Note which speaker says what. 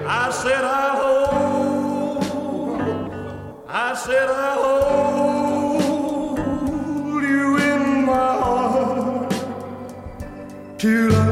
Speaker 1: I said I hold you in my heart till